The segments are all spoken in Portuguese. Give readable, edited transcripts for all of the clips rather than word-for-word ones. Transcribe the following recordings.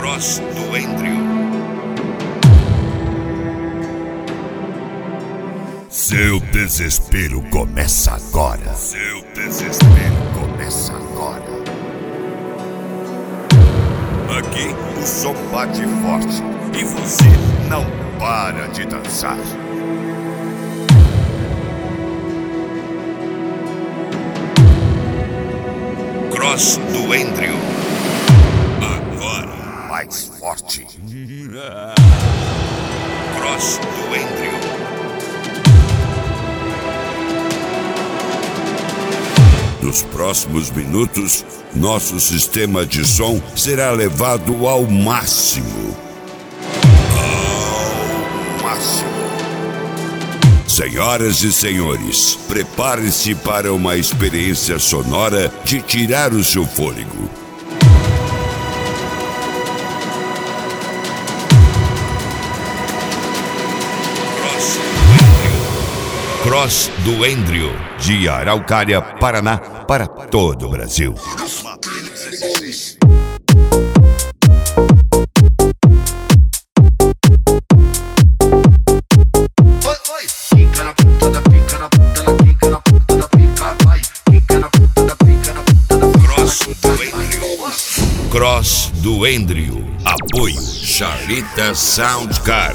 Cross do Endrio. Seu desespero começa agora. Seu desespero começa agora. Aqui o som bate forte e você não para de dançar. Cross do Endrio. Agora mais forte. Cross do Endrio. Nos próximos minutos, nosso sistema de som será levado ao máximo. Ao máximo. Senhoras e senhores, prepare-se para uma experiência sonora de tirar o seu fôlego. Cross do Endrio, de Araucária, Paraná, para todo o Brasil. Cross do Endrio. Apoio Charlita Soundcar.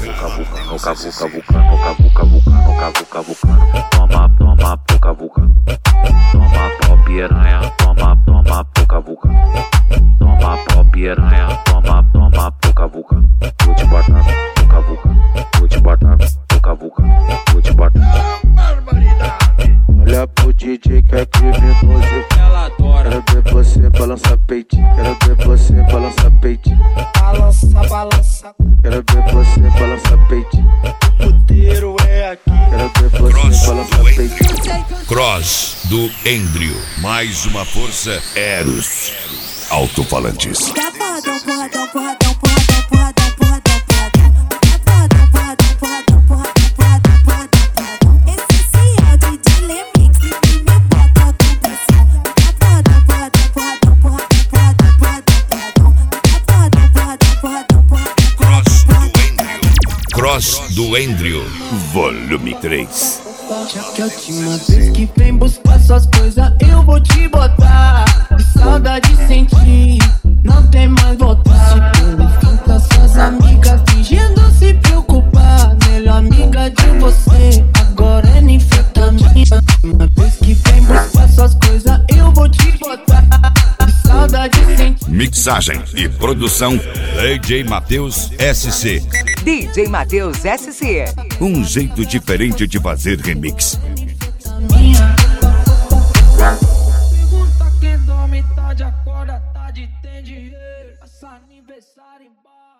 Toma pouca vulcano. Toma pau piranha, toma pouca vulcano. Toma pau piranha, toma pouca vulcano. Vou te botar pouca vulcano. Vou te botar pouca vulcano. Vou te botar. Olha pro DJ que é criminoso. Ela adora. Quero ver você balançar peitinho. Quero ver você balançar peitinho. Balança, balança. Quero ver você balançar peitinho. O puteiro é aqui. Quero ver você balançar peitinho. Cross do Endrio. Mais uma força Eros. Alto-falantes. Cross do Endrio, volume 3. Já que a última vez que vem buscar suas coisas, eu vou te botar. Que saudade sentir, não tem mais voltar. Se enfrenta suas amigas fingindo se preocupar. Melhor amiga de você, agora é ninfetamina. Uma vez que vem buscar suas coisas, eu vou te botar. Que saudade sentir. Mixagem e produção DJ Matheus SC. DJ Matheus SC. Um jeito diferente de fazer remix. Pergunta quem dorme tarde, acorda tarde, tem dinheiro. Passa aniversário em bar.